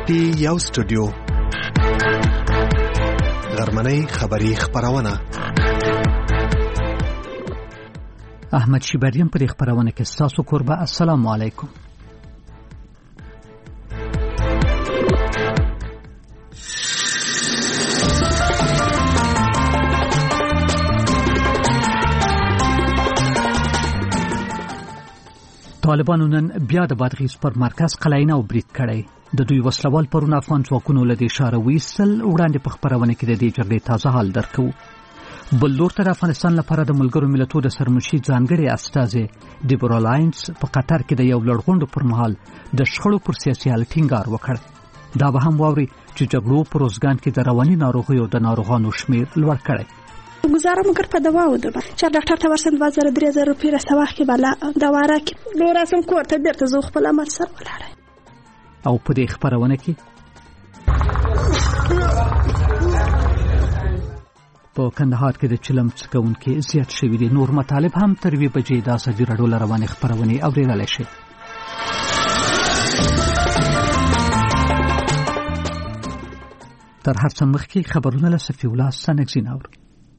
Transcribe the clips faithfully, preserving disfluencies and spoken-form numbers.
ټي یو سټوډیو غرمنۍ خبری خبرونه. احمد شیبریم پر خبرونه کې تاسو قربا. السلام علیکم. طالبانو نن بیا د بادغیس پر مرکز قلعینه او برید کړی. د دوی وسلوال پرون افغان ځواکونو له دې ښاره ویستل. وړاندې په خبرونه کې د دې جګړې تازه حال درکو. بل لور تر افغانستان لپاره د ملګرو ملتونو د سرمشي ځانګړي استازي ډیبورا لاینز په قطر کې د یو لړغونډو پر مهال د شخړو پر سیاسي حل ټینګار وکړ. دا به هم واوري چې جګړو پر روزګان کې د رواني ناروغیو د ناروغانو شمیر لوړ کړی. گزارا مگر په دوا ودم چې ډاکټر ته ورسند دوه زره درې زره روپۍ راستوه کې بالا دوا راکې نو راسم کوړه بیرته زو خپل عمل سره ولاړم. او په دې خبرونه کې په کندهار کې د چلم څکونکو زیات شوی دي. نور مطالب هم تر وی بجې د ازادي راډیو روانې خبرونه اوریدلای شي. تر هر څه مخکې خبرونه له صفی الله سنگزین اوري.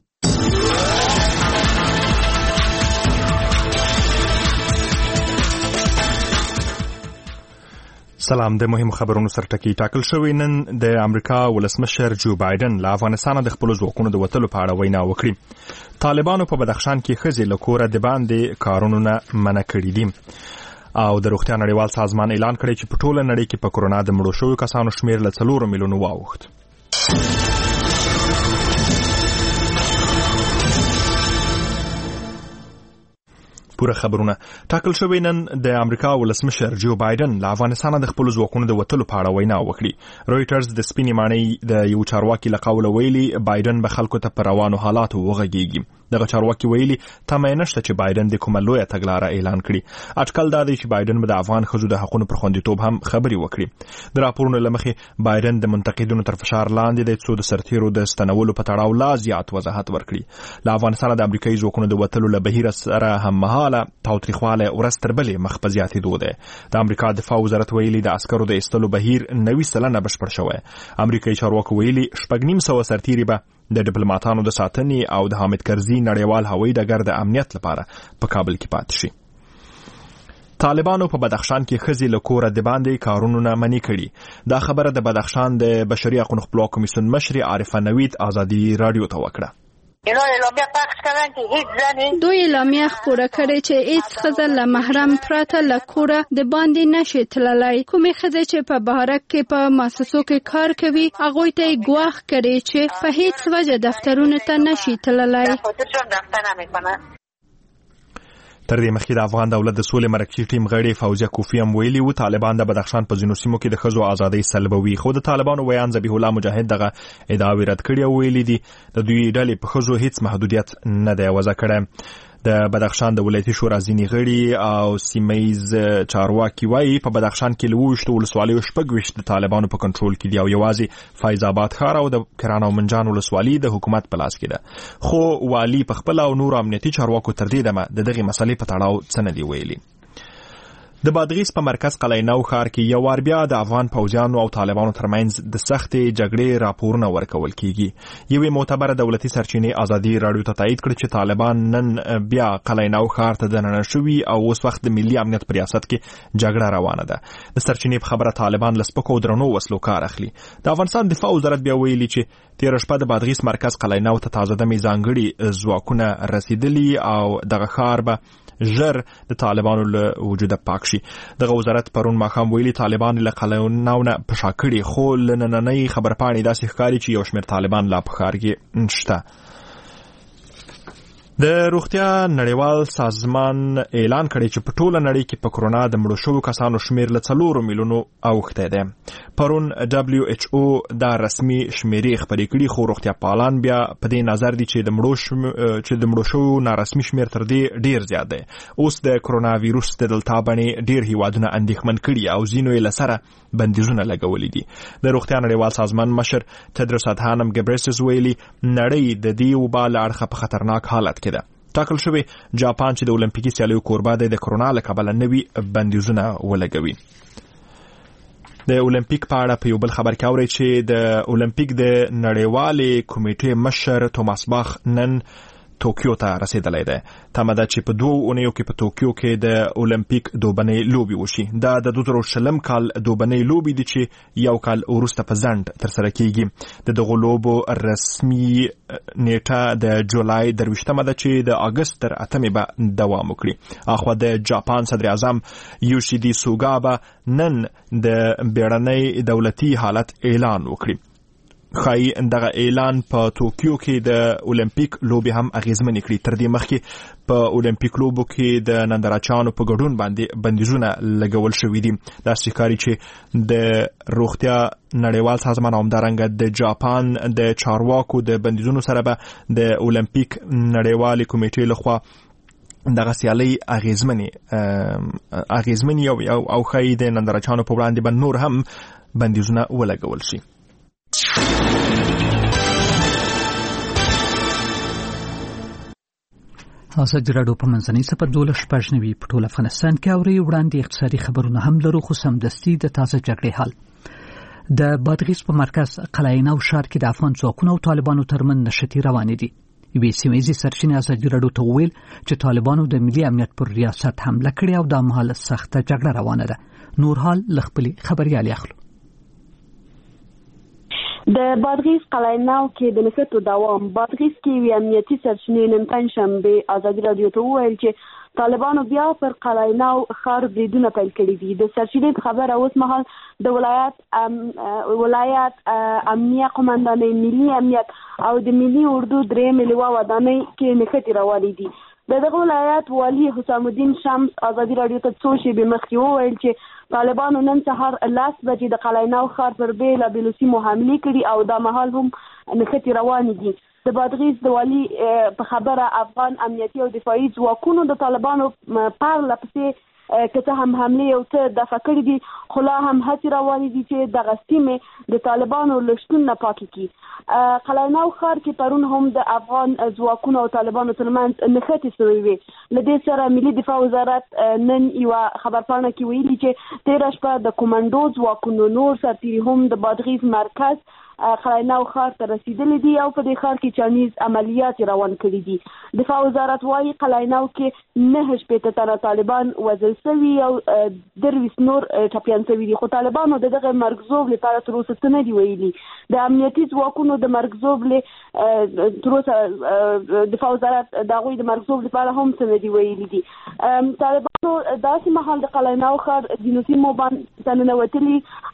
سلام. د مهم خبرونو سره ټکی ټاکل شوی. نن د امریکا ولسمشر جو بایدن له افغانستان د خپل ځواکونو د وټلو په اړه وینا وکړي. طالبانو په بدخشان کې ښځې له کوره د باندې کارونو نه منع کړي دي او د روغتیا نړیوال سازمان اعلان کړی چې په ټوله نړۍ کې په کرونا د مړو شویو کسانو شمیر له څلورو میلیونو واوښت. پوره خبرونه ټاکل شوی. نن د امریکا ولسمشر جو بایدن له افغانستان د خپل ځواکونو د وټلو په اړه وینا وکړي. رويټرز د سپینې معنی د یو چارواکي له قوله ویلي بایدن به خلکو ته پر روانو حالاتو وغږیږي. دغه چارواکي ویلي تمه نشته چې بایدن د کومه لویه تګلاره اعلان کړي. اټکل دا دی چې بایدن به د افغان ښځو د حقوقو پر خوندیتوب هم خبري وکړي. د راپورونو له مخې بایدن د منتقدینو تر فشار لاندې د څو د سرتیرو د ستنولو په تړاو لا زیات وضاحت ورکړي. له افغانستان د امریکایي ځواکونو د وټلو له بهیر سره هم مهاله تاوتریخواله ورځ تر بلې مخ په زیاتېدو ده. د امریکا دفاع وزارت ویلي د عسکرو د ایستلو بهیر نوي سلنه بشپړ شوی. امریکایي چارواکي ویلي شپږ نیم سوه سرتیري به د ډیپلوماټانو د ساتنې او د حامد کرزي نړیوال هوایي ډګر د امنیت لپاره په کابل کې پاتې شي. طالبانو په بدخشان کې ښځې له کوره د باندې کارونو نه منع کړي. دا خبره د بدخشان د بشري حقوقو خپلواک کمیسیون مشر عارفه نوید ازادي رادیو ته وکړه. دوی اعلامیه خپره کړې چې هیڅ ښځه له محرم پرته له کوره د باندې نشي تللی. کومې ښځې چې په بهارک کې په مؤسسو کې کار کوي هغوی ته یې ګواښ کړی چې په هیڅ وجه دفترونو ته نشي تللی. تر دې مخکې د افغان دولت د سولې مرکزي ټیم غړي فوزیه کوفی هم ویلي و طالبان د بدخشان په ځینو سیمو کې د ښځو ازادۍ سلبوي. خو د طالبانو ویان ذبیح الله مجاهد دغه ادعاوې رد کړي او ویلي دي د دوی ډلې په ښځو هیڅ محدودیت نه دی وضع کړی. د بدخشان د ولایتي شورا ځینې غړي او سیمه‌ییز چارواکي وایي په بدخشان کې له اووه ولسوالیو شپږ ویشت د طالبانو په کنټرول کې دي او یوازې فیض آباد ښار او د کران او منجان ولسوالي د حکومت په لاس کې ده. خو والي په خپل او نور امنیتي چارواکو تر دې دمه د دغه مسلې په تړاو څه نه دی ویلي. د بادغیس په مرکز قلعینه ښار کې یو وار بیا د افغان پوځیانو او طالبانو ترمنځ د سختې جګړې راپورونه ورکول کیږي. یوې معتبره دولتي سرچینې ازادي راډیو ته تایید کړ چې طالبان نن بیا قلعینه ښار ته دننه شوي او اوس وخت د ملي امنیت په ریاست کې جګړه روانه ده. د سرچینې په خبره طالبان له سپکو او درنو وسلو کار اخلي. د افغانستان دفاع وزارت بیا ویلي چې تیر شپه د بادغیس مرکز قلعینه ته تازه دمې ځانګړي ځواکونه رسیدلي او دغه ښار به ژر د طالبانو له وجوده پاک شي. دغه وزارت پرون ماښام ویلي طالبان له قلعینه نه په شا کړي. خو له نننۍ خبرپاڼې داسې ښکاري چې یو شمېر طالبان لا په ښار کې شته. د روغتیا نړیوال سازمان اعلان کړی چې په ټوله نړۍ کې په کرونا د مړو شویو کسانو شمیر له څلورو میلیونو اوښتی دی. پرون دبلیو ایچ او دا رسمي شمیرې خپرې کړي. خو روغتیا پالان بیا په دې نظر دي چې د مړو شم... چې د مړو شویو نارسمي شمیر تر دې ډیر زیات دی. اوس د کرونا ویروس د دلتا بڼې ډیر هیوادونه اندېښمن کړي او ځینو یې له سره بندیزونه لګولي دي. د روغتیا نړیوال سازمان مشر تدرس ادهانم ګبریسس ویلي نړۍ د دې وبا له اړخه په خطرناک حالت کې ده. ټاکل شوی جاپان چې د اولمپیکي سیالیو کوربه دی د کرونا له کبله نوي بندیزونه ولګوي. د اولمپیک په اړه په یو بل خبر کې اوري چې د اولمپیک د نړیوالې کمیټې مشر توماس باخ نن توکیو ته رسیدلی دی. تمه ده چې په دوو اونیو کې په توکیو کې د اولمپیک دوبنۍ لوبې وشي. دا د دوه زره شلم کال دوبنۍ لوبې دي چې یو کال وروسته په ځنډ ترسره کیږي. د دغو لوبو رسمي نیټه د جولای درویشتمه ده چې د اګست تر اتمې به دوام وکړي. اخوا د جاپان صدر اعظم یوشیدی سوګا به نن د بیړنۍ دولتي حالت اعلان وکړي. خای دغه اعلان په توکیو کې د اولمپیک لوبې هم اغیزمنې کړي. تر دې مخکې په اولمپیک لوبو کې د نندارچیانو په ګډون باندې بندیزونه لګول شوي دي. داسې ښکاري چې د روغتیا نړیوال سازمان او همدارنګه د جاپان د چارواکو د بندیزونو سره به د اولمپیک نړیوالې کمیټې لخوا دغه سیالۍ اغیزمنې اغیزمنې او او خای د نندارچیانو په وړاندې به نور هم بندیزونه ولګول شي. ازادي راډیو په منځنۍ سپه دولس شپږ نوي په ټول افغانستان کې اوري. وړاندې اقتصادي خبرونه هم لرو، خو سمدستي د تازه جګړې حال. د بادغیس په مرکز قلعه نو ښار کې د افغان ځواکونو او طالبانو ترمن نښتې روانې دي. یوې سیمهیزې سرچینې ازادي راډیو ته وویل چې طالبانو د ملي امنیت پر ریاست حمله کړې او د مهال سخته جګړه روانه ده. نور حال له خپلې خبریالې اخلو. د بادغیس قلعه نو کې د نښتو دوام. بادغیس کې وی امنیتي سرچینې نن پنځشنبه ازادي راډیو ته وویل چې طالبانو بیا پر قلعه نو ښار بریدونه پیل کړي دي. د سرچینې خبره اوس مهال د ولایت ام ولایت امنیه قومندانۍ، ملي امنیت او د ملي اردو درې ملي ودانۍ کې نښتې روانې دي. د دغه ولایت والی حسام الدین شمس ازادي راډیو ته څو شېبې مخکې وویل چې طالبانو نن سهار لاس بجې د قلعه نو ښار پر بېلابېلو سیمو حملې کړي او دا مهال هم نښتې روانې دي. د بادغیس د والي په خبره افغان امنیتي او دفاعي ځواکونو د طالبانو پرله پسې که څه هم حملې یو څه دفع کړي دي، خو لا هم هڅې روانې دي چې دغه سیمې د طالبانو له شتون نه پاکې کړي. قلعه نو ښار کې پرون هم د افغان ځواکونو او طالبانو ترمنځ نښتې شوې وې. له دې سره ملي دفاع وزارت نن یوه خبرپاڼه کې ویلي چې تېره شپه د کومنډو ځواکونو نور سرتیري هم د بادغیس مرکز قلعه نو ښار ته رسیدلي دي او په دې ښار کې چانیز عملیات روان کړي دي. دفاع وزارت وايي قلعه نو کې نه شپېته تنه طالبان وژل شوي او درویشت نور ټپیان شوي دي، خو طالبانو د دغه مرګ لپاره تر اوسه څه نه دي ویلي. د امنیتي ځواکونو د مرګ تر اوسه دفاع وزارت د هغوی د مرګ لپاره هم څه نه دي ویلي دي. طالبانو داسې مهال د قلعه نو ښار ځینو سیمو باندې ننوتلي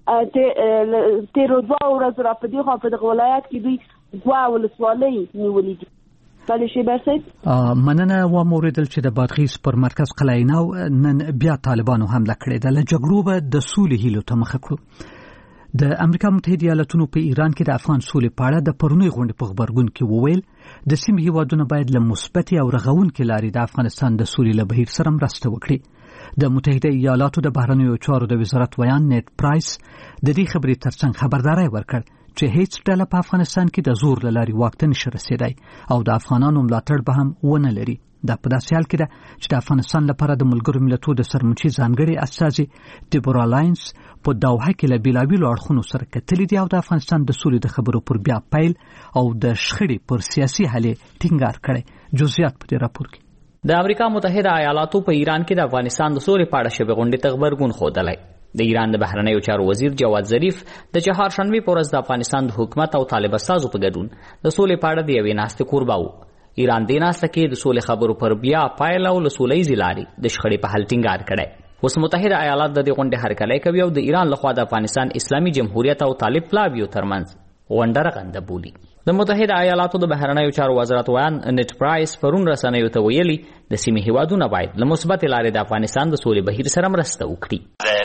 تېرو دوه ورځو راپدې خو په دغه ولایت کې دوی دوه ولسوالۍ نیولې دي. بله شیبر صاحب مننه. وموریدل چې د بادغیس پر مرکز قلعه نو نن بیا طالبانو حمله کړې ده. له جګړو به د سولې هیلو ته مخه کړو. د امریکا متحده ایالاتونو په ایران کې د افغان سولې په اړه د پرونی غونډې په خبرګون کې وویل د سیمې هیوادونه باید له مثبتې او رغونکې لارې د افغانستان د سولې له بهیر سره مرسته وکړي. د متحده ایالاتو د بهرنیو چارو د وزارت ویان نیټ پرایس د دې خبرې ترڅنګ خبرداری ورکړ چې هیڅ ډله په افغانستان کې د زور له لارې واک ته نشي رسېدای او د افغانانو ملاتړ به هم ونه لري. دا په داسې حال کې ده چې د افغانستان لپاره د ملګرو ملتونو د سرمنشي ځانګړي استازي ډیبورا لاینس په دوحه کې له بېلابېلو اړخونو سره کتلي دي او د افغانستان د سولې د خبرو پر بیا پیل او د شخړې پر سیاسي حل ټینګار کړی. جزئیات په دې راپور کې. د امریکا متحده ایالاتو په ایران کې د افغانستان د سولې په اړه شوې غونډې ته غبرګون ښودلی. د ایران د بهرنیو چارو وزیر جواد ظریف د چهارشنبې په ورځ د افغانستان د حکومت او طالب استازو په ګډون د سولې په اړه د یوې ناستې کوربه و. ایران دې ناسته کې د سولې خبرو پر بیا پایله او له سولهییزې لارې د شخړې په حل ټینګار کړی. اوس متحده ایالات د دې غونډې هرکلی کوي او د ایران لخوا د افغانستان اسلامي جمهوریت او طالب پلاویو ترمنځ غونډه رغنده بولي. د متحده ایالاتو د بهرنیو چارو وزارت ویان نیټ پرایس پرون رسنیو ته ویلي د سیمې هیوادونه باید له مثبتې لارې د افغانستان د سولې بهیر سره مرسته وکړي.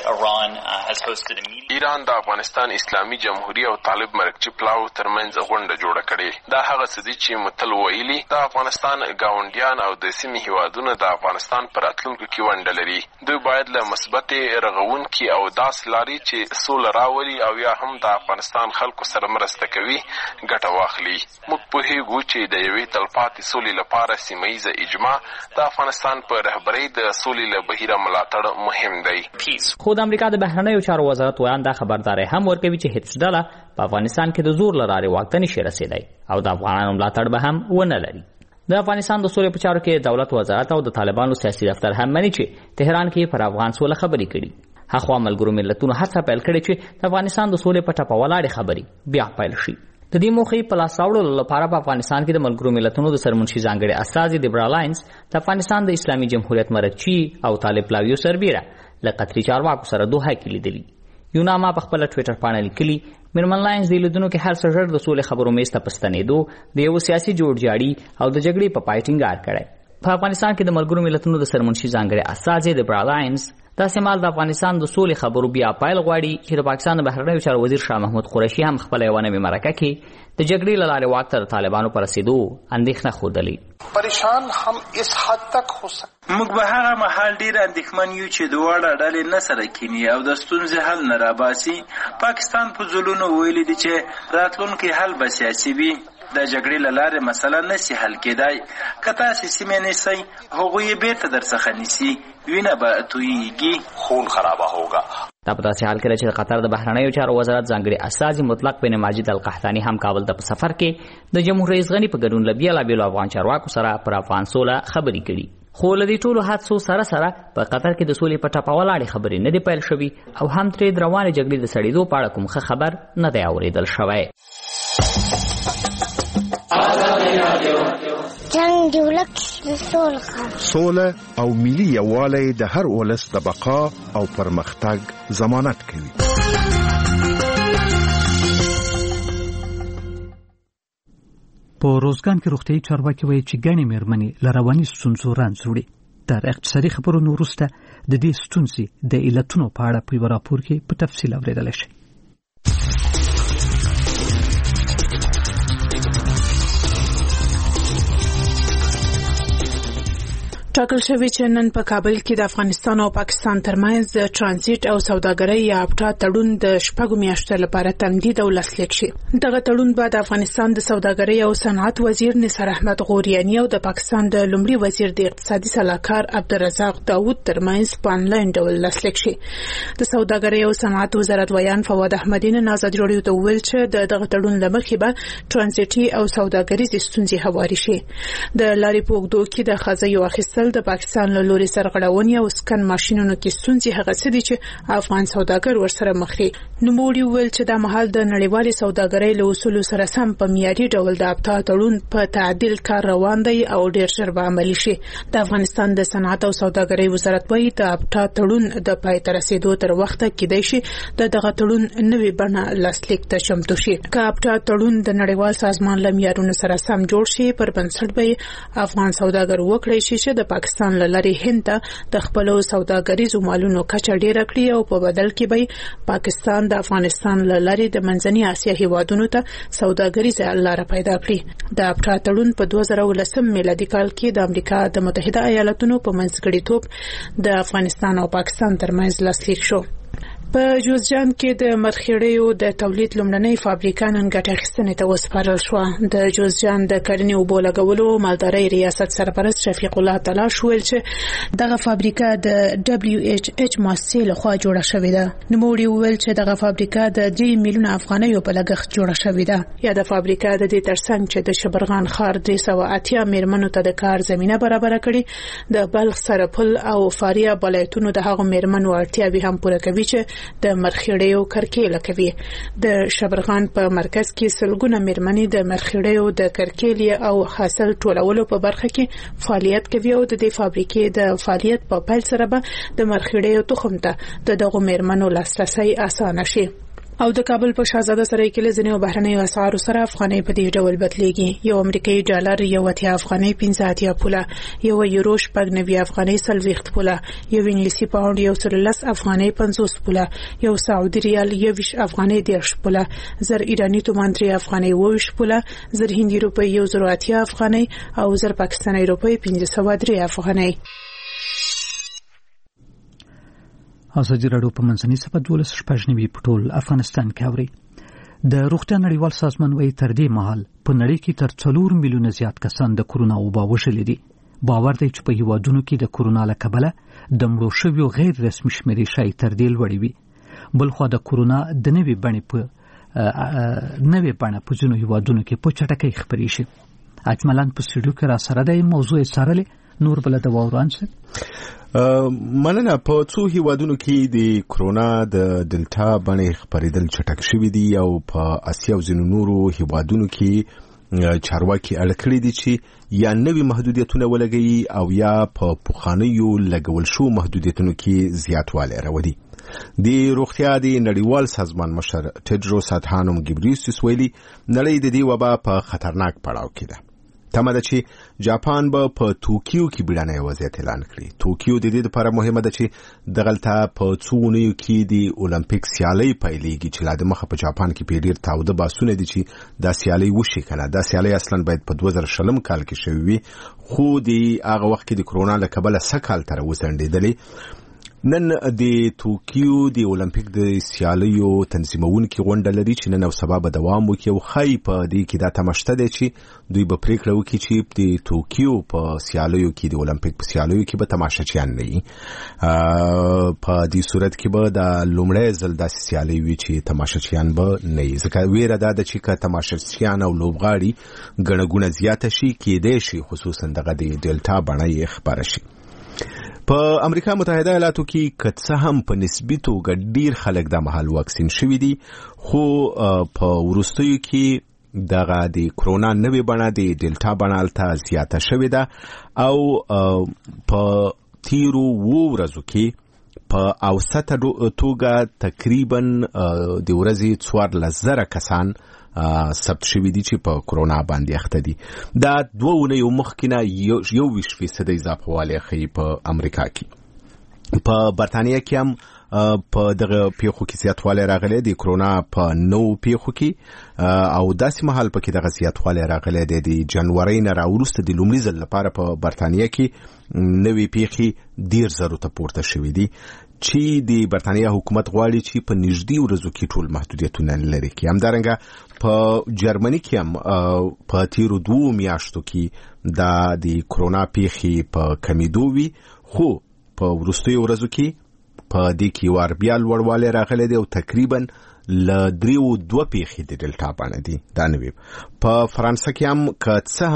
ایران د افغانستان اسلامي جمهوریت او طالب مرکزي پلاو ترمنځ غونډه جوړه کړې. دا هغه څه دي چې متل ویلي د افغانستان ګاونډیان او د سیمې هیوادونه د افغانستان پر راتلونکو کې ونډه لري. دوی باید له مثبتې رغونکي او داسې لارې چې سوله راولي او یا هم د افغانستان خلکو سره مرسته کوي ګټه واخلي. موږ پوهیږو چې د یوې تلپاتې سولې لپاره سیمه ییزه اجماع د افغانستان په رهبرۍ د سولې له بهیره ملاتړ مهم دی. خو د امریکا د بهرنیو چارو وزارت ویان دا خبرداري هم ورکوي چې هیڅ ډله په افغانستان کې د زور له لارې واک ته نشي رسېدی او د افغانانو ملاتړ به هم ونه لري. د افغانستان د سولې په چارو کې دولت وزارت او د طالبانو سیاسي دفتر هم مني چې تهران کې پر افغان سوله خبرې کړي. هغه ملګرو ملتونو هڅه پیل کړې چې د افغانستان د سولې په ټپه ولاړې خبرې بیا پیل شي. د دې موخې په لاس راوړلو لپاره په افغانستان کې د ملګرو ملتونو د سرمنشي ځانګړي استازي دیبرا لاینز د افغانستان د اسلامي جمهوریت مرکچي او طالب لاویو سربیره له قطري چارواکو سره دوحه کې لیدلي. یوناما په خپل ټوئیټر باندې لیکلي میرمن لاینز د لیدونکو کې هر څه ژر د سولې خبرو میز ته پستنېدو د یو سیاسي جوړجاړي او د جګړې په پای ټینګار کړی. په افغانستان کې د ملګرو ملتونو د سرمنشي ځانګړي استازي دیبرا لاینز دا سمال د افغانستان د سولې خبرو بیا پایل غواړي چې د پاکستان د بهرنیو چارو وزیر شاه محمود قریشي هم خپل یو نوې مرکه کې د جګړې له لارې واک ته د طالبانو پر رسېدو اندېښنه ښودلې. پریشان هم اس حد تک هو سکتا موږ به هغه مهال ډېر اندېښمن یو چې دواړه ډلې نه سره کیني او د ستونزې حل نه راباسي. پاکستان په ځلونو ویلي دي چې راتلونکی حل به سیاسي وي. د جګړې له لارې مسله نشي حل کېدای. که تاسې سیمې نیسئ هغوی یې بېرته درڅخه نیسي وینه به تویېږي خون خرابه هوګا. دا په داسې حال کې چې د قطر د بهرنیو چارو وزارت ځانګړي استازي مطلق بن ماجد القحطاني هم کابل ته په سفر کې د جمهور رئیس غني په ګډون له بېلابېلو افغان چارواکو سره پر افغان سوله خبرې کړي. خو له دې ټولو حادثو سره سره په قطر کې د سولې په ټپه ولاړې خبرې نه دي پیل شوي او هم ترې د روانې جګړې د سړېدو په اړه کوم ښه خبر نه دی اورېدل شوی. جنگ دی ولک سوله سوله او ملي یووالی د هر ولس د بقا او پرمختګ ضمانت کوي. په روزګان کې روغتیايي چارواکي وایي چې ګڼې مېرمنې له رواني ستونزو رنځ وړي. تر اقتصادي خبرونو وروسته د دې ستونزې د علتونو په اړه په یوه راپور کې په تفصیل اورېدلی شئ. ټاکل شوی چې نن په کابل کې د افغانستان او پاکستان ترمنځ د ترانزیت او سوداګرۍ یا اپټا تړون د شپږو میاشتو لپاره تمدید او لاسلیک شي. دغه تړون به د افغانستان د سوداګرۍ او صنعت وزیر نثار احمد غوریانی او د پاکستان د لومړي وزیر د اقتصادي سلاکار عبدالرزاق داوود ترمنځ په انلاین ډول لاسلیک شي. د سوداګرۍ او صنعت وزارت ویان فواد احمدی نن ازادي راډیو ته وویل چې دغه تړون له مخې به ترانزیتي او سوداګریزې ستونزې هواري شي. د لارې په اوږدو کې د خزایو اخیستل د پاکستان له لوري سرغړونې او سکن ماشینونو کې ستونزې هغه څه دي چې افغان سوداګر ورسره مخ دي. نوموړي وویل چې دا مهال د نړیوالې سوداګرۍ له اصولو سره سم په معیاري ډول د اپټا تړون په تعدیل کار روان دی او ډېر ژر به عملي شي. د افغانستان د صنعت او سوداګرۍ وزارت وایي د اپټا تړون د پای ته رسېدو تر وخته کېدای شي د دغه تړون نوې بڼه لاسلیک ته چمتو شي. که اپټا تړون د نړیوال سازمان له معیارونو سره سم جوړ شي پر بنسټ به افغان سوداګر وکړي شي چې د پاکستان له لارې هند ته د خپلو سوداګریزو مالونو کچه ډېره کړي او په بدل کې به پاکستان د افغانستان له لارې د منځنۍ اسیا هیوادونو ته سوداګریزه لاره پیدا کړي. د اپټا تړون په دوه زره ولسم میلادي کال کې د امریکا د متحده ایالاتونو په منځګړیتوب د افغانستان او پاکستان ترمنځ لاسلیک شو. په جوزجان کې د مرخیړیو د تولید لومړنۍ فابریکه نن ګټه اخیستنې ته وسپارل شوه. د جوزجان د کرنې اوبو لګولو مالدارۍ ریاست سرپرست شفیق الله تلاش ویل چې دغه فابریکه د دبليو ایچ ایچ مؤسسې لخوا جوړه شوې ده. نوموړي ویل چې دغه فابریکه د درې میلیونه افغانیو په لګښت جوړه شوې ده. یا د فابریکه د دې ترڅنګ چې د شبرغان ښار درې سوه اتیا میرمنو ته د کار زمینه برابره کړي، د بلخ سرپل او فاریاب ولایتونو د هغو میرمنو اړتیاوې هم پوره کوي چې د مرخیړیو کرکیله کوي. د شبرغان په مرکز کې سلګونه میرمنې د مرخیړیو د کرکیلې او حاصل ټولولو په برخه کې فعالیت کوي او د دې فابریکې د فعالیت په پیل سره به د مرخیړیو تخم ته د دغو میرمنو لاسرسي اسانه شي. او د کابل په شاهزاده سرای کې له ځینو بهرنیو اسعارو سره افغانۍ په دې ډول بدلېږي. یو امریکایي ډالر یو اتیا افغانۍ پنځه اتیا پوله، یو یورو شپږ نوي افغانۍ څلوېښت پوله، یو انګلیسي پاونډ یو سل لس افغانۍ پنځوس پوله، یو سعودي ریال یوویشت افغانۍ دېرش پوله، زر ایراني تومان درې افغانۍ اوویشت پوله، زر هندي روپۍ یو زر اتیا افغانۍ او زر پاکستاني روپۍ پنځه سوه درې افغانۍ. ازادي راډیو په منځنۍ صفحه دولس شپږ نوي په ټول افغانستان کې اوري. د روغتیا نړیوال سازمان وايي تر دې مهال په نړۍ کې تر څلور میلیونه زیات کسان د کورونا وبا وژلي دي. باور دی چې په هیوادونو کې د کورونا له کبله د مړو شویو غیر رسمي شمیرې شاید تر دې لوړې وي. بل خو د کورونا د نوې بڼې په نوې بڼه په ځینو هیوادونو کې په چټکۍ خپرې شي. اجملان په سټوډیو کې را سره د موضوع سره نور بل د ووران څه مننه. په څو هیوادونو کې د کورونا د دلتا بڼې خپرېدل چټک شوي دي او په اسیا او ځینو نورو هیوادونو کې چارواکي اړ کړي دي چې یا نوي محدودیتونه ولګوي او یا په پخوانیو لګول شو محدودیتونو کې زیاتوالی راوړي. د روغتیا د نړیوال سازمان مشر ټیډروس ادهانوم ګبریسیوس ویلي نړۍ د دې وبا په خطرناک پړاو کې ده. تمه ده چې جاپان به په توکیو کې بیړنی وضعیت اعلان کړي. توکیو د دې لپاره مهمه ده چې دغلته په څو اونیو کې د اولمپیک سیالۍ پیلېږي چې لا د مخه په جاپان کې په ډېر تاوده بحثونه دي چې دا سیالۍ وشي که نه. دا سیالۍ اصلا باید په دوه زره شلم کال کې شوې وي خو د هغه وخت کې د کورونا له کبله سږ کال ته راوځنډېدلې. نن د توکیو د اولمپیک د سیالیو تنظیمونکي غونډه لري چې نن او سبا به دوام وکړي او ښایي په دې کې دا تمشته دی چې دوی به پریکړه وکړي چې د توکیو په سیالیو کې د اولمپیک په سیالیو کې به تماشچیان نه وي. په دې صورت کې به د لومړی ځل داسې سیالۍ وي چې تماشچیان به نه وي ځکه ویره دا ده چې که تماشچیان او لوبغاړي ګڼه ګوڼه زیاته شي کیدای شي خصوصا دغه د ډیلټا بڼه یې خپره شي. په امریکا متحده ایالاتو کې که څه هم په نسبي توګه ډیر خلک د مهال واکسین شوي دي خو په وروستیو کې دغه د کورونا نوې بڼه د ډیلټا بڼه هلته زیاته شوې ده او په تیرو اوو ورځو کې په اوسطه توګه تقریبا د ورځې څوارلس زره کسان ثبت شوي دي چې په کورونا باندې اخته دي. دا دوه اونیو مخکې نه یو ویشت فیصده اضافه والی ښیي په امریکا کې. په برطانیه کې هم په دغه پیښو کې زیاتوالی راغلی د کورونا په نو پیښو کې او داسې مهال پکې دغه زیاتوالی راغلی دی د جنورۍ نه راوروسته د لومړي ځل لپاره په برطانیه کې نوې پیښې ډېر زرو ته پورته شوي دي چې د برطانیه حکومت غواړي چې په نږدې ورځو کې ټول محدودیتونه لرې کړي. همدارنګه په جرمني کې هم په تیرو دوو میاشتو کې دا د کورونا پیښې په کمیدو وي خو په وروستیو ورځو کې په دې کې وار بیا لوړوالی راغلی دی او تقریبا له دریو دوه پیښې د ډیلټا بڼه دي. دا نوې په فرانسه کې هم که څه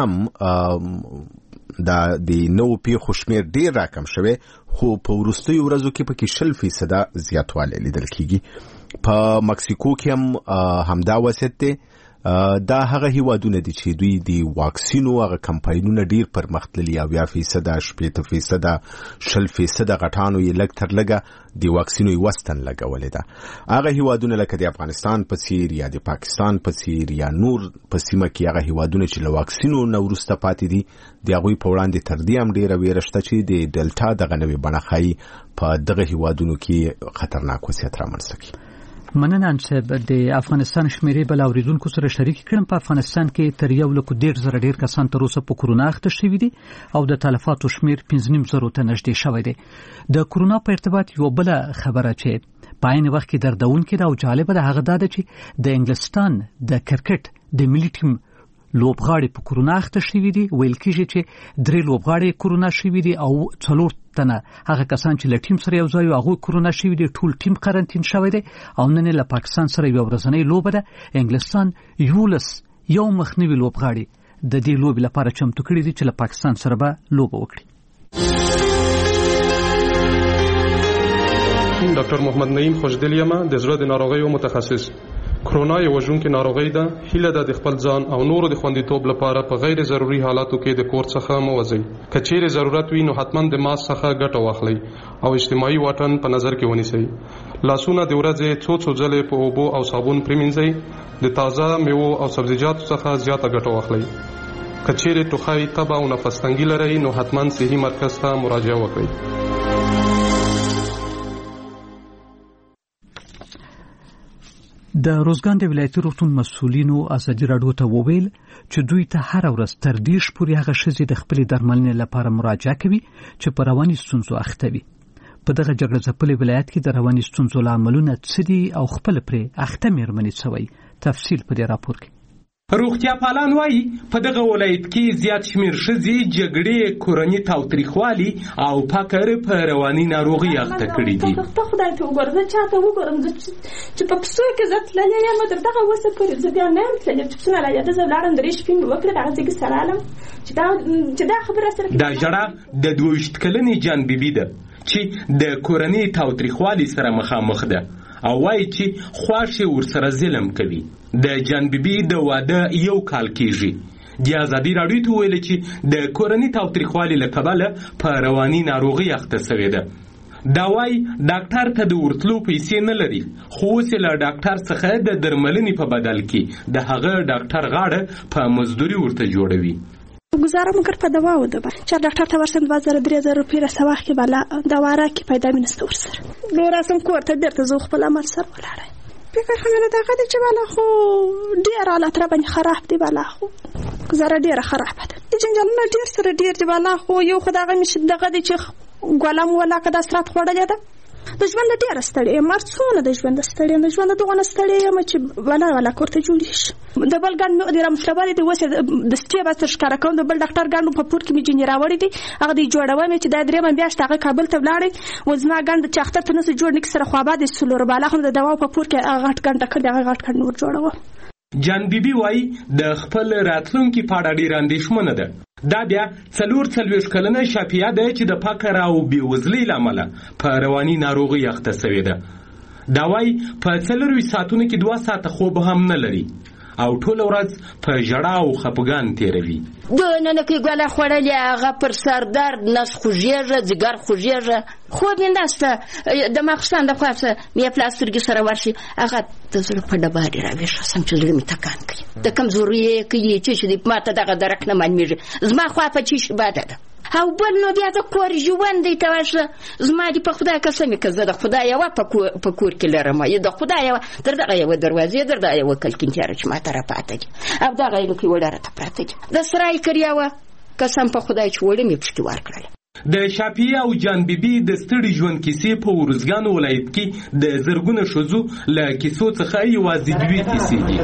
هم دا د نوو پیښو شمېر ډېر راکم شوی خو په وروستیو ورځو کې پکې شل فیصده زیاتوالی لیدل کېږي. په مکسیکو کې هم همدا وضعیت دی. دا هغه هیوادونه دي چې دوی د واکسینو هغه کمپاینونه ډیر پرمختللي اویا فیصده شپېته فیصده شل فیصده غټانو یې لږ تر لږه د واکسینو یې وستن لګولې ده. هغه هیوادونه لکه د افغانستان په څیر یا د پاکستان په څیر یا نور په سیمه کې هغه هیوادونه چې له واکسینو نه وروسته پاتې دي د هغوی په وړاندې تر دې هم ډېره ویره شته چې د ډیلټا دغه نوې بڼه ښایي په دغه هیوادونو کې خطرناک وضعیت رامنځته کړي. مننه انصب د افغانستان شمیرې بل اوریدونکو سره شریک کړم. په افغانستان کې تر یو لک ډیر زره ډیر کسان تر اوسه په کورونا اخته شوي دي او د تلفاتو شمیر پنځه نیم زرو ته نږدې شوی دی. د کورونا په ارتباط یو بل خبره چې په عین وخت کې دردونکې ده او جالبه ده هغه دا ده چې د انګلستان د کرکټ د ملي ټیم لوبغاړي په کورونا اخته شوي دي. ویل کېږي چې درې لوبغاړي کورونا شوي دي او څلور تنه هغه کسان چې له ټیم سره یو ځای هغوی کورونا شوي دي. ټول ټیم قرنطین شوی دی او نن له پاکستان سره یو ورځنۍ لوبه ده. انګلستان یولس یو مخنیوي لوبغاړي د دې لوبې لپاره چمتو کړي دي چې له پاکستان سره به لوبه وکړي. ډاکټر محمد نعیم خوشدل یم د زړه د ناروغیو متخصص. کرونا یو وژونکې ناروغي ده. هیله ده د خپل ځان او نورو د خوندیتوب لپاره په غیر ضروري حالاتو کې د کور څخه مه وځئ. که چیرې ضرورت وي نو حتما د ماسک څخه ګټه واخلئ او اجتماعي واټن په نظر کې ونیسئ. لاسونه د ورځې څو څو ځلې په اوبو او صابون پرېمنځئ. د تازه میوو او سبزیجاتو څخه زیاته ګټه واخلئ. که چیرې ټوخی، تبه او نفس تنګي لرئ نو حتما صحي مرکز ته مراجعه وکړئ. د روزګان د ولایتي روغتون مسؤلینو ازادي راډیو ته وویل چې دوی ته هر ورځ تر دېرش پورې هغه ښځې د خپلې درملنې لپاره مراجعه کوي چې په رواني ستونزو اخته وي. په دغه جګړه ځپلي ولایت کې د رواني ستونزو لاملونه څه دي او خپل پرې اخته مېرمنې څه وایي؟ تفصیل په دې راپور کې. روغتیا پالان وایي په دغه ولایت کې زیات شمېر ښځې جګړې، کورني تاوتریخوالي او فقر په رواني ناروغۍ اخته کړي دي. ته خدای ته وګوره، زه چاته وګورم چې په پسو کې زه تللی یم تر دغه وسه پورې زه بیا نه یم تللی چې پسونه راجاده زه ولاړم درې شپې مې وکړې دغه ځای کې سره علم چې دا خبره سره دا ژړا د دوه ویشت کلنې جان بیبي ده چې د کورني تاوتریخوالي سره مخامخ ده او وایي چې خواښې ورسره ظلم کوي. د جان بیبي د واده یو کال کېږي. د ازادي راډیو ته وویل چې د کورني تاوتریخوالي له کبله په رواني ناروغۍ اخته سوې ده. دا وایي ډاکټر ته د ورتلو پیسې نه لري، خو اوس یې له ډاکټر څخه د درملنې په بدل کې د هغه ډاکټر غاړه په مزدوري ورته جوړوي. گزارا مگر په دوا و دبا چار ډاکټر ته ورسم دوه زره درې زره روپۍ رسوه کې بالا دوا راکې پیدا مې نسته ورسره. نو راسم کور ته بېرته زه خپل عمل سره ولاړی. فکر خو مې نه دغه دی چې بالا خو ډېر حالت را باندې خراب دی. بالا خو گزاره ډېره خرابه ده. د جنجالونه ډېر سره ډېر دی. بالا خو یو خو دغه مې دغه دی چې ګوله مو ولاکه د اسرات خوړلې ده. د ژوند ډېره ستړې یم، هر څونه د ژوند ستړې یم، د ژوند دغونه ستړې یم چې ولا ولا کور ته جوړې شي. د بل ګڼ مې د رامشربالې د اوس دستې به تر ښکاره کوم. د بل ډاکټر ګڼ په پور کې مې جینې راوړي دي، هغه د جوړوه مې چې دا درېیمه میاشت هغه کابل ته ولاړی و زما ګڼ چې اختر ته نسو جوړ نکي سره خوابه د څلورو بالا خو د دوا په پور کې هغه غټ ګڼ ټکر دی، هغه غټ ګڼ ور جوړوه. جان بیبي وایي د خپل راتلونکي په اړه ډېره اندېښمنه ده. دا بیا څلور څلوېښت کلنه شافیه ده چې د فقر او بېوزلۍ له امله په رواني ناروغۍ اخته سوې ده. دا وایي په څلرویشت ساعتونو کې دوه ساعته خوب هم نه لري او ټوله ورځ په ژړا او خفګان تېروي. د ننکۍ ګوله خوړلې هغه پر سر درد، نس خوږېږه، ځیګر خوږېږه، خوب یې نسته. د ماخوستان د خوا څه مې پلا سترګې سره ورشي هغه د زړه په ډبارې راویښه سم چې زړه مې تکان کوي. د کمزوري یې کوي چې چې ما ته دغه درک نه معلومېږي. زما خوا په چیش باده ده. او بل نو بیا د کور ژوند دی ته ورشه زما دې په خدای قسم که زه د خدای یوه په کور کې لرم، د خدای یوه تر دغه یوه دروازې در دغه یوه کلکینتیاره چې ما ته راپاته دي او دغه یو کې وړه راته پراته دي. د سرای کریاوه قسم په خدای چې وړه مې پشتي ورکړله. د شافیه او جان بیبي د ستړي ژوند کیسې په ورزګان ولایت کې د زرګونه ښځو له کیسو څخه یوازې دوې کیسې دي.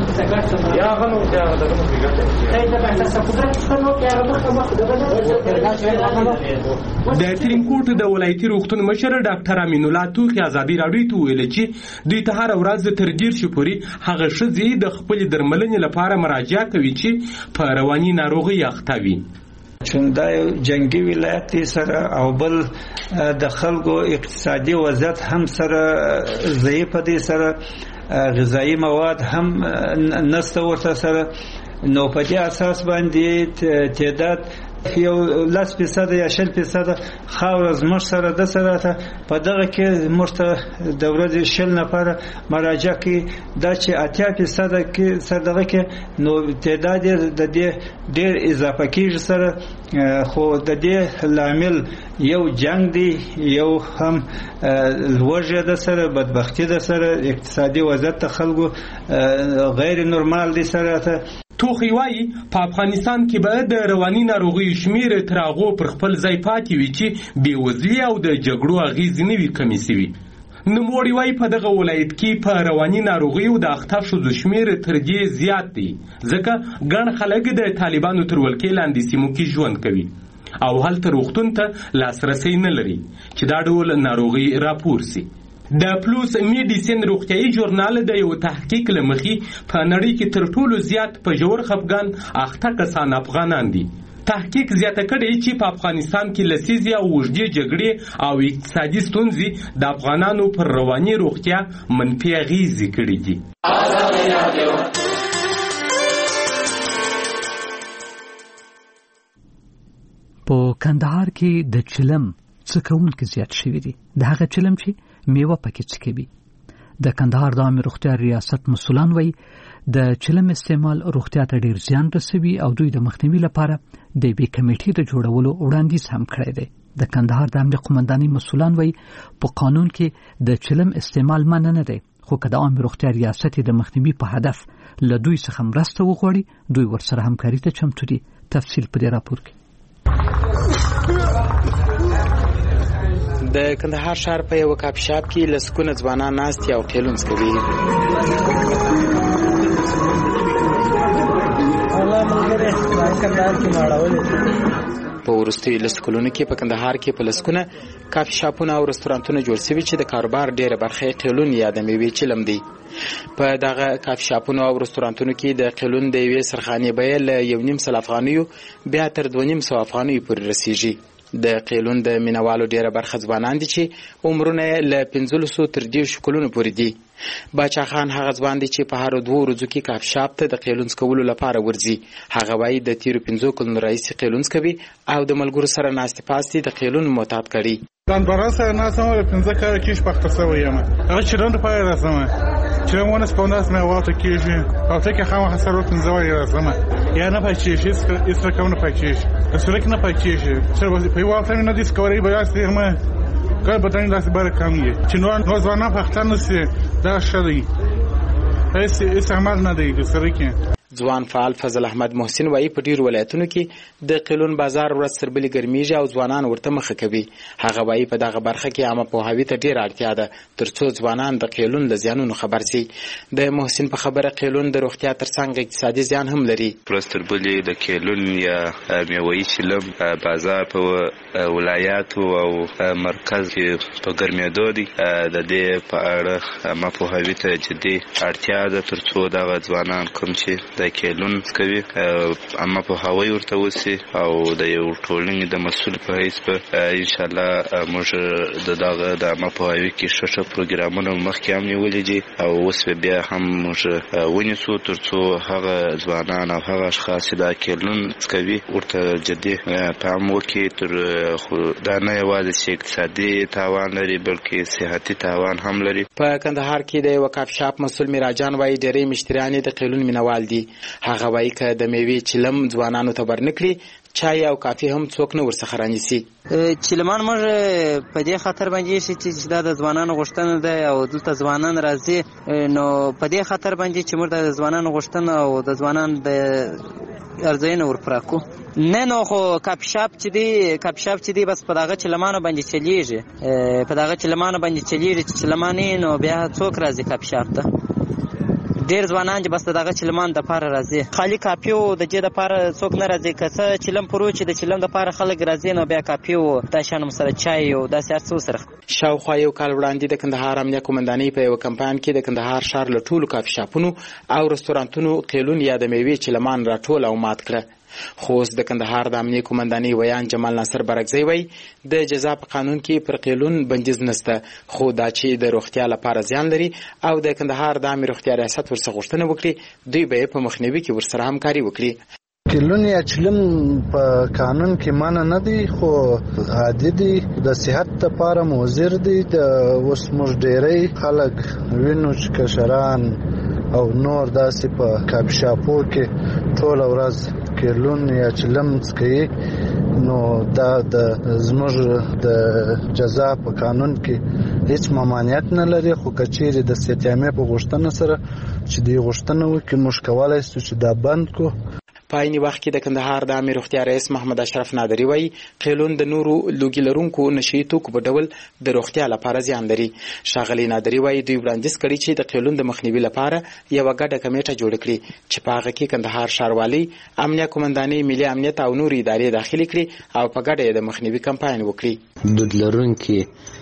د ترینکوټ د ولایتي روغتون مشر ډاکټر امین الله توخي ازادي راډیو ته ویل چې دوی ته هره ورځ تر دېرشو پورې هغه ښځې د خپلې درملنې لپاره مراجعه کوي چې په رواني ناروغۍ اخته وي. چون دا جنگي ولایت سره او بل د خلکو اقتصادي وضعیت هم سره ضعیفه دي، سره غذایی مواد هم نسته ورته سره، نو په دې اساس باندې تعداد یو لس فیصد یا شل فیصد خاوره زموږ سره د سره په دغه کې موږ ته د ورځې شل نفره مراجعه کوي. دا چې اتیا فیصد کې سره دغه کې نو تعداد د دې ډېر اضافه کېږي سره، خو د دې لامل یو جنگ دی، یو هم لوږه ده سره، بدبختي ده سره، اقتصادي وضعیت د خلکو غیر نورمال دی سره. توخی وایي په افغانستان کې به د رواني ناروغیو شمېر تر هغو پر خپل ځای پاتې وي چې بېوزلي او د جګړو اغېزې نه وي کمې سوي. نوموړي وایي په دغه ولایت کې په رواني ناروغیو د اخته ښځو شمېر تر دې زیات دی، ځکه ګڼ خلک د طالبانو تر ولکې لاندې سیمو کې ژوند کوي او هلته روغتون ته لاسرسی نه لري چې دا ډول ناروغي راپور سي. د پلوس میډیسن روغتیایي ژورنال د یو تحقیق له مخې په نړۍ کې تر ټولو زیات په ژور خفګان اخته کسان افغانان دي. تحقیق زیاته کړې چې په افغانستان کې لسیزې او اوږدې جګړې او اقتصادي ستونزې د افغانانو پر رواني روغتیا منفي اغېزې کړې دي. په کندهار کې د چلم څکونکي زیات شوي دي. د هغه چلم چې میوه پکې څکوي. د کندهار د عامه روغتیا ریاست مسؤلان وایي د چلم استعمال روغتیا ته ډیر زیان رسوي او دوی د مخنیوي لپاره د یوې کمیټې د جوړولو وړاندیز هم کړی دی. د کندهار د امنیت قومندانۍ مسؤلان وایي په قانون کې د چلم استعمال منع نه دی، خو که د عامه روغتیا ریاست د مخنیوي په هدف له دوی څخه مرسته وغواړي دوی ورسره همکاري ته چمتو دي. تفصیل په دې راپور کې. د کندهار ښار په یو کافي شاپ کې لسکونه ځوانان ناست او ټیلونز کوي. زما ملګری کندهار کې ماړولې. په وروستیو لسو کلونو کې په کندهار کې په لسګونه کافي شاپونه او رستورانتونه جوړ شوي چې د کاروبار ډېره برخه یې قیلون یا د میوې چلم دی. په دغه کافي شاپونو او رستورانتونو کې د قیلون د یوې سرخانې بیه له یو نیم سل افغانیو بیا تر دوه نیم سوه افغانیو پورې رسیږي. د قیلون د مینوالو ډیره برخه ځوانان دي چې عمرونه یې له پنځلسو تر دېرشو کلونو پورې دي. باچا خان هغه ځوان دی چې په هر دوه ورځو کې کافي شاپ ته د قیلون څکولو لپاره ورځي. هغه وایي د تیرو پنځو کلونو راهیسې قیلون څکوي او د ملګرو سره ناستې پاستې د قیلون معتاد کړي. ځان باران سره ناستم له پنځه کاله کېږي پخته سوی یم. هغه چلم دپاره راځم، چلم ونس په ونس مې واته کېږي او ته کې خامخا سره پنځه وارې راځم. یا نه پاکېږي، هېڅ رقم نه پاکېږي، د سړک نه پاکېږي. په یو واته مې نه ډسکورۍ به داسې یم کار بدن داسې باره کم یې چې نور ځوانان پخته نه سي. دا ښه دی، هېڅ عمل نه دی د سړک. ځوان فعال فضل احمد محسن وایي په ډیرو ولایتونو کې د قیلون بازار ورځ تر بلې ګرمیږي او ځوانان ورته مخه کوي. هغه وایي په دغه برخه کې عامه پوهاوي ته ډیره اړتیا ده ترڅو ځوانان د قیلون له زیانونو خبر سي. د محسن په خبره قیلون د روغتیا ترڅنګ اقتصادي زیان هم لري. ورځ تر بلې د قیلون یا میوه‌یي چلم بازار په ولایاتو او مرکز کې په ګرمېدو دی. د دې په اړه عامه پوهاوي ته جدي اړتیا ده ترڅو دغه ځوانان کوم چې د قیلون کوي اما په هوای ورته وسی او د یو ټولنې د مسؤل په حیث به ان شاء الله موږ د دغه د اما په هوای کې شته پروګرامونه مخکې هم نیولې دي او اوس بیا هم موږ ونیسو ترڅو هغه ځوانان او هغه اشخاص چې د قیلون کوي ورته جدي پام وکړي. تر خو دا نه یوازې چې اقتصادي تاوان لري بلکې صحتي تاوان هم لري. په کندهار کې د یو کافي شاپ مسؤل میراجان وایي ډېری مشتریان د قیلون مینوال دي. هغه وایي که د میوې چلم ځوانانو ته برنکړي چای او کافي هم څوک نه ورڅخه رانیسي. چلمان موږ په دې خاطر باندې چې دا د ځوانانو غوښتنه ده او دلته ځوانان راځي نو په دې خاطر باندې چې موږ د ځوانانو غوښتنه او د ځوانانو د ارزښتونه ورپراکو. نه نو خو کافي شاپ چې دی کافي شاپ چې دی بس په دغه چلمانو باندې چلیږي په دغه چلمانو باندې چلیږي چې چلمانې نو بیا څوک راځي کافي شاپ ته. ډیر ځوانان چې بس دغه چلمان د پاره راځي خالی کاپیو د دې د پاره څوک نه راځي که څه چلم پرو چې د چلم د پاره خلک راځي نو بیا کاپیو د شانم سره چای او د سیاسو سره. شاوخوا یو کال وړاندې د کندهار امنیه قومندانۍ په یو کمپاین کې د کندهار ښار له ټولو کافي شاپونو او رستورانتونو قیلون یا د میوې چلمان راټول او مات کړه. خو اوس د کندهار د امنیه قومندانۍ ویان جمال ناصر برګزی وایي د جزا په قانون کې پر قیلون بندیز نشته خو دا چې د روغتیا لپاره زیان لري او د کندهار د عامه روغتیا ریاست ورڅخه غوښتنه وکړي دوی به په مخنیوي کې ورسره همکاري وکړي. قیلون یا چلم په قانون کې مانه نه دی خو عادي دی د صحت لپاره مضر دی. د اوس موږ ډېری خلک وینو چې کشران او نور داسې په کافي شاپو کې ټول ورځ قیلون یا چلم څکي نو دا د زموږ د جزا په قانون کې هیڅ ممانعت نه لري. خو کچېرې د صحتیامې په غوښتنه سره چې دی غوښتنه وکړي موږ کولی شو چې دا بند کو. په عیني وخت کې د کندهار د عامه روغتیا رئیس محمد اشرف نادری وایي قیلون د نورو لوګي لرونکو نشي توکو په ډول د روغتیا لپاره زیان لري. ښاغلي نادری وایي دوی وړاندیز کړي چې د قیلون د مخنیوي لپاره یو ګډه کمیټه جوړ کړي چې په هغه کې کندهار ښاروالۍ امنیه قومندانۍ ملي امنیت او نور ادارې داخلي کړي او په ګډه د مخنیوي کمپاین وکړي. دود لرونکي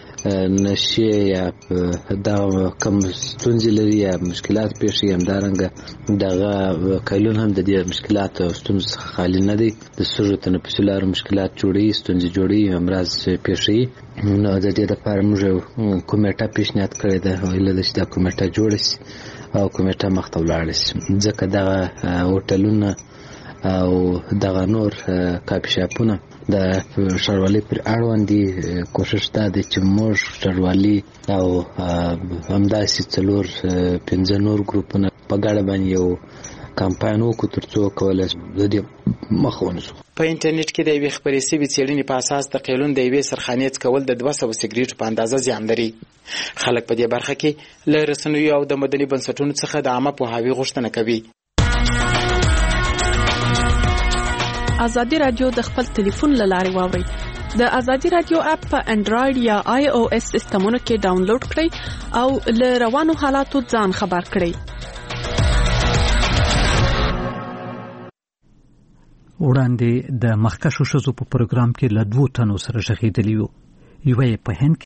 نشي یا دا کوم ستونزې لري یا مشکلات پیښ یې همدارنګه دغه قیلون هم د دې مشکلات او ستونزو څخه خالي نه دی. د سږو تنفسي لارو مشکلات جوړوي ستونزې جوړوي امراض پیښوي. نو د دې لپاره موږ کمیټه پیشنهاد کړې ده ویل ده چې دا کمیټه جوړه شي او کمیټه مخ ته ولاړه شي ځکه دغه هوټلونه او دغه نور کافي شاپونه د ښاروالۍ پر اړوند دي. کوشش دا دی چې موږ ښاروالۍ او همداسې څلور پنځه نور ګروپونه په ګډه باندې یو کمپاین وکړو ترڅو کولی شو د دې مخه ونیسو. په انټرنیټ کې د یوې خپرې شوې څېړنې په اساس د قیلون د یوې سرخانې څکول د دوه سوه سګریټو په اندازه زیان لري. خلک په دې برخه کې له رسنیو او د مدني بنسټونو څخه د عامه پوهاوي غوښتنه کوي. ازادي رادیو د خپل ټلیفون له لارې واورئ. د ازادي رادیو اپ په انډراید یا آی او اس سیستمونو کې ډاونلوډ کړئ او له روانو حالاتو ځان خبر کړئ. وړاندې د مخکښو ښځو په پروګرام کې له دوو تنو سره ږغېدلي وو. یوه یې په هند